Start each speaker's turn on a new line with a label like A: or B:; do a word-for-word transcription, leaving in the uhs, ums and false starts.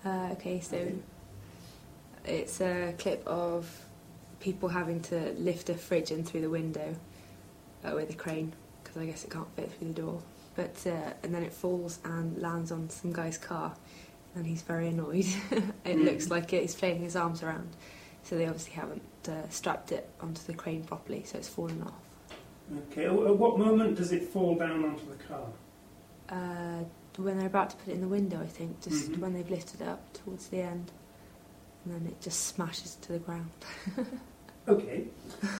A: Uh, okay, so
B: Okay.
A: it's a clip of people having to lift a fridge in through the window uh, with a crane, because I guess it can't fit through the door. But uh, and then it falls and lands on some guy's car, and he's very annoyed. It
B: Mm.
A: looks like he's flailing his arms around, so they obviously haven't uh, strapped it onto the crane properly, so it's fallen off.
B: Okay, at at what moment does it fall down onto the car?
A: Uh, when they're about to put it in the window, I think, just
B: Mhm.
A: when they've lifted it up towards the end, and then it just smashes to the ground.
B: Okay.